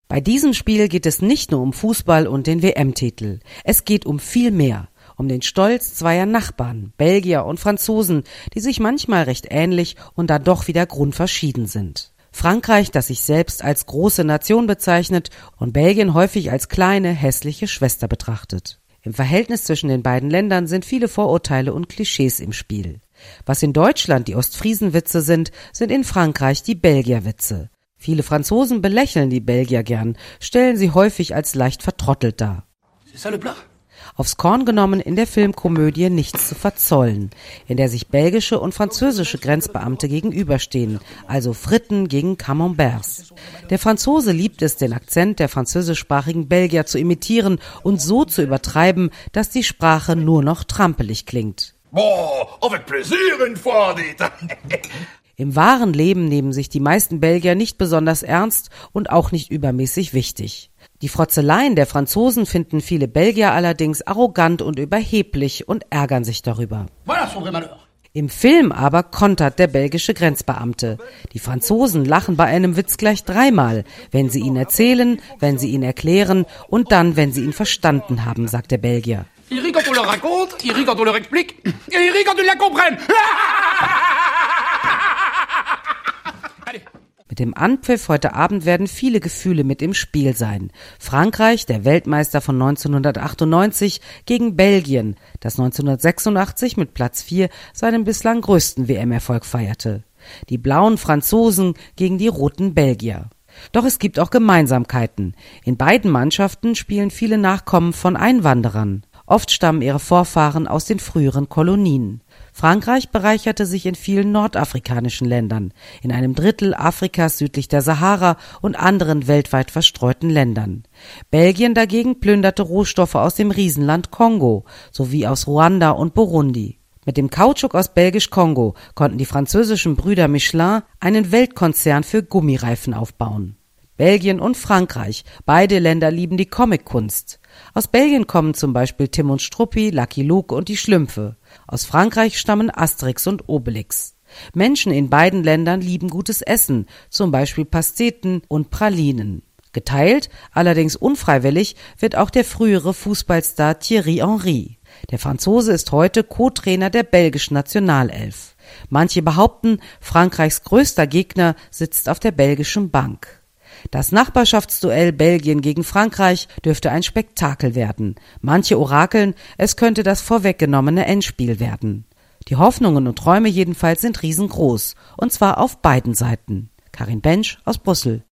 Bei diesem Spiel geht es nicht nur um Fußball und den WM-Titel. Es geht um viel mehr. Um den Stolz zweier Nachbarn, Belgier und Franzosen, die sich manchmal recht ähnlich und dann doch wieder grundverschieden sind. Frankreich, das sich selbst als große Nation bezeichnet und Belgien häufig als kleine, hässliche Schwester betrachtet. Im Verhältnis zwischen den beiden Ländern sind viele Vorurteile und Klischees im Spiel. Was in Deutschland die Ostfriesenwitze sind, sind in Frankreich die Belgierwitze. Viele Franzosen belächeln die Belgier gern, stellen sie häufig als leicht vertrottelt dar. Aufs Korn genommen in der Filmkomödie Nichts zu verzollen, in der sich belgische und französische Grenzbeamte gegenüberstehen, also Fritten gegen Camemberts. Der Franzose liebt es, den Akzent der französischsprachigen Belgier zu imitieren und so zu übertreiben, dass die Sprache nur noch trampelig klingt. Avec plaisir, une fois dit. Im wahren Leben nehmen sich die meisten Belgier nicht besonders ernst und auch nicht übermäßig wichtig. Die Frotzeleien der Franzosen finden viele Belgier allerdings arrogant und überheblich und ärgern sich darüber. Im Film aber kontert der belgische Grenzbeamte. Die Franzosen lachen bei einem Witz gleich dreimal, wenn sie ihn erzählen, wenn sie ihn erklären und dann, wenn sie ihn verstanden haben, sagt der Belgier. Il rit quand on leur raconte, il rit quand on leur explique, et il rit quand ils la comprennent. Mit dem Anpfiff heute Abend werden viele Gefühle mit im Spiel sein. Frankreich, der Weltmeister von 1998, gegen Belgien, das 1986 mit Platz 4 seinen bislang größten WM-Erfolg feierte. Die blauen Franzosen gegen die roten Belgier. Doch es gibt auch Gemeinsamkeiten. In beiden Mannschaften spielen viele Nachkommen von Einwanderern. Oft stammen ihre Vorfahren aus den früheren Kolonien. Frankreich bereicherte sich in vielen nordafrikanischen Ländern, in einem Drittel Afrikas südlich der Sahara und anderen weltweit verstreuten Ländern. Belgien dagegen plünderte Rohstoffe aus dem Riesenland Kongo sowie aus Ruanda und Burundi. Mit dem Kautschuk aus Belgisch-Kongo konnten die französischen Brüder Michelin einen Weltkonzern für Gummireifen aufbauen. Belgien und Frankreich, beide Länder lieben die Comickunst. Aus Belgien kommen zum Beispiel Tim und Struppi, Lucky Luke und die Schlümpfe. Aus Frankreich stammen Asterix und Obelix. Menschen in beiden Ländern lieben gutes Essen, zum Beispiel Pasteten und Pralinen. Geteilt, allerdings unfreiwillig, wird auch der frühere Fußballstar Thierry Henry. Der Franzose ist heute Co-Trainer der belgischen Nationalelf. Manche behaupten, Frankreichs größter Gegner sitzt auf der belgischen Bank. Das Nachbarschaftsduell Belgien gegen Frankreich dürfte ein Spektakel werden. Manche orakeln, es könnte das vorweggenommene Endspiel werden. Die Hoffnungen und Träume jedenfalls sind riesengroß, und zwar auf beiden Seiten. Karin Bensch aus Brüssel.